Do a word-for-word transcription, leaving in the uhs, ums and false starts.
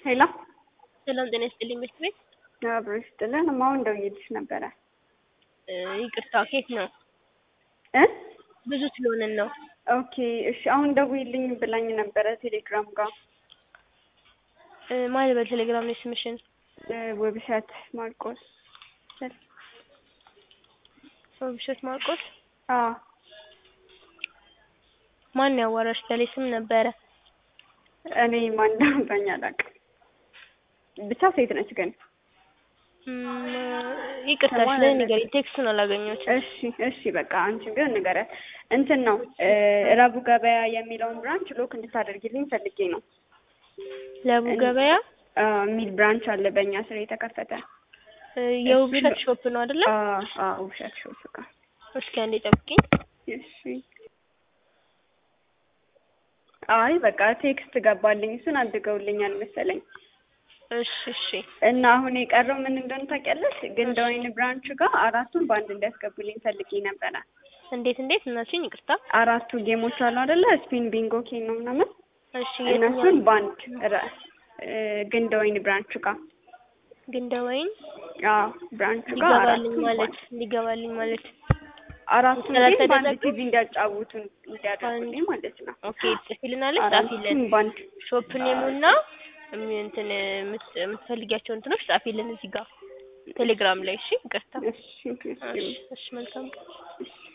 ሄሎ ሰላም ጤና ይስጥልኝ ምርት ቤት አብሮ ይስጥልን። ማውን ደውዬልሽ ነበረ። ይቅርታ ከየት ነው? እ ብዙ ስለሆነን ነው። ኦኬ እሺ። አሁን ደውይልኝ ብላኝ ነበረ ቴሌግራም ጋር። ማለት በቴሌግራም ነው ስምሽን? ውብሸት ማርቆስ። ውብሸት ማርቆስ? አዎ። ማን ያዋራሽ? በሌ ስም ነበረ። እኔ ማን እንዳወራኝ አላውቅም። ብቻ ሴት ነች ግን። ይቅርታ ስለኔ ንገሪኝ፣ ቴክስቱን አላገኘሁትም። እሺ እሺ በቃ አንቺ ግን ንገሪያት። እንትን ነው ረቡ ገበያ የሚለውን ብራንች ሎክ እንድታደርጊልኝ ፈልጌ ነው። ለቡ ገበያ የሚል ብራንች አለ በእኛ ስር የተከፈተ። የውብሸት ሾፕ ነው አይደለ? አዎ አዎ ውብሸት ሾፕ ጋር። እስኪ አንዴ ጠብቂኝ። እሺ። አይ በቃ ቴክስት ገባልኝ፣ እሱን አድርገውልኛል መሰለኝ። እሺ እሺ። እና አሁን የቀረው ምን እንደሆነ ታውቂያለሽ? ግንደ ወይን ብራንች ጋር አራቱን ባንድ እንዲያስገቡልኝ ፈልጌ ነበረ። እንዴት እንዴት? እናትሽኝ ይቅርታ። አራቱ ጌሞች አሉ አይደለ? ስፒን፣ ቢንጎ፣ ኬን ነው ምናምን። እሺ። እነሱን ባንድ ግንደ ወይን ብራንች ጋር ግንደ ወይን አዎ ብራንች ጋር ሊገባልኝ ማለት ሊገባልኝ ማለት አራቱን ግን ባንድ ቲቪ እንዲያጫውቱን እንዲያደርጉልኝ ማለት ነው። ኦኬ ጽፊልናለሽ? ጻፊልን። ባንድ ሾፕ ኔሙና እንትን የምትፈልጊያቸው እንትኖች ጻፊልን እዚህ ጋር ቴሌግራም ላይ። እሺ ይቅርታ። እሺ እሺ መልካም ቀን።